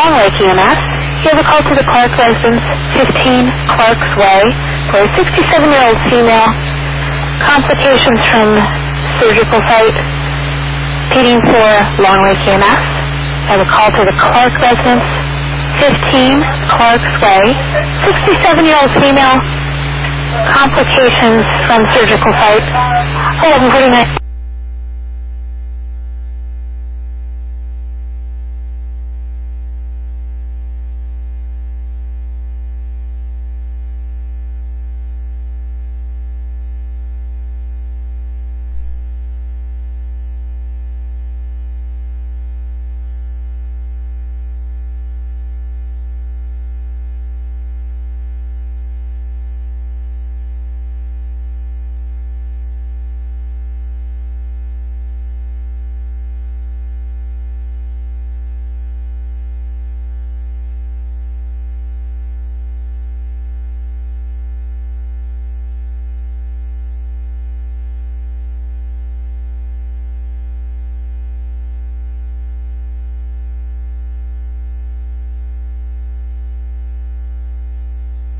Long Lake EMS. You have a call to the Clark residence, 15 Clark's Way, for a 67-year-old female. Complications from surgical site. Repeating for Long Lake EMS. You have a call to the Clark residence, 15 Clark's Way, 67-year-old female. Complications from surgical site. 11:49.